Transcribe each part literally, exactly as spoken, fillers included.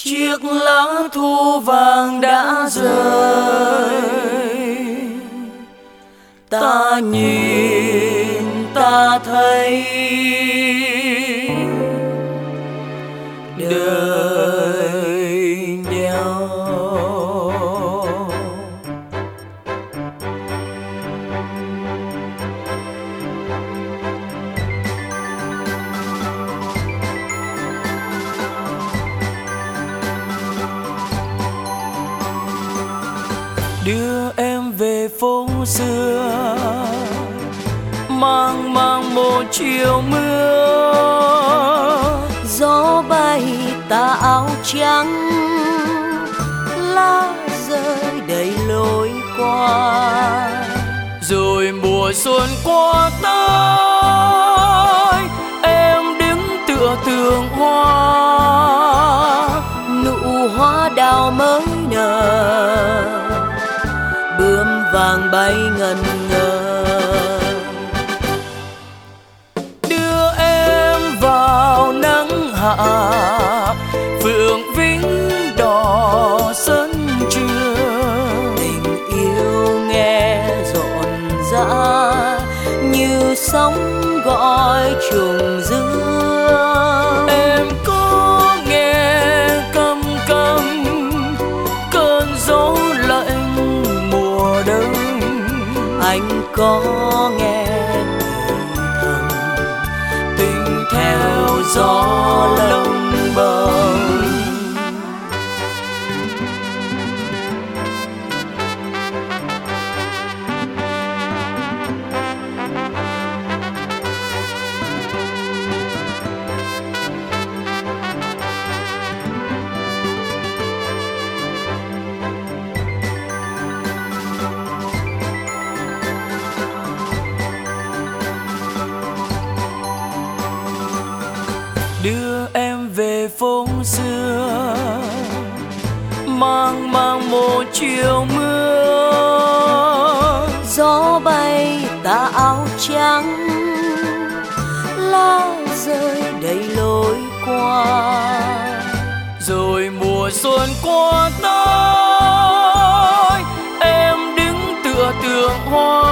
Chiếc lá thu vàng đã rơi, ta nhìn ta thấy đời nhau. Đưa em về phố xưa, mang mang một chiều mưa. Gió bay tà áo trắng, lá rơi đầy lối qua. Rồi mùa xuân qua tới, em đứng tựa tường hoa. Nụ hoa đào mới nở, bướm vàng bay ngần ngơ. Đưa em vào nắng hạ, phượng vĩnh đỏ sân trường. Tình yêu nghe rộn rã như sóng gọi trùng dương. Em có nghe căm căm cơn gió lạnh mùa đông. Anh có nghe thầm tình theo gió lông bồng. Đưa em về phố xưa, mang mang một chiều mưa. Gió bay tà áo trắng, lá rơi đầy lối qua. Rồi mùa xuân qua tới, em đứng tựa tường hoa.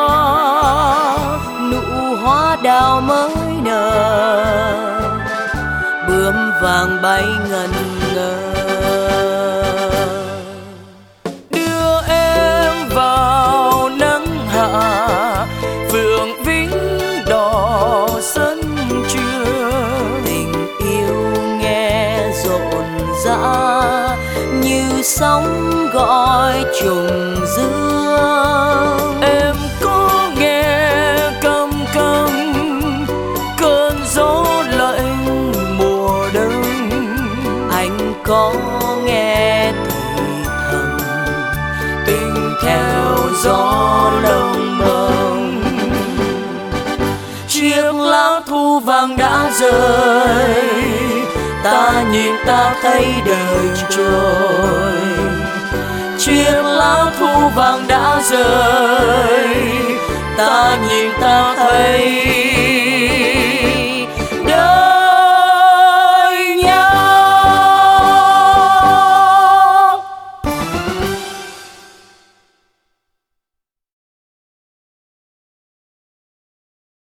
Nụ hoa đào mới nở, bướm vàng bay ngần ngơ. Đưa em vào nắng hạ, phượng vĩnh đỏ sân trường. Tình yêu nghe rộn rã như sóng gọi trùng dương. Em có nghe căm căm cơn gió lạnh mùa đông. Anh có nghe thì thầm tình theo gió lông bồng. Chiếc lá thu vàng đã rơi, ta nhìn ta thấy đời trôi. Chiếc lá thu vàng đã rơi, ta nhìn ta thấy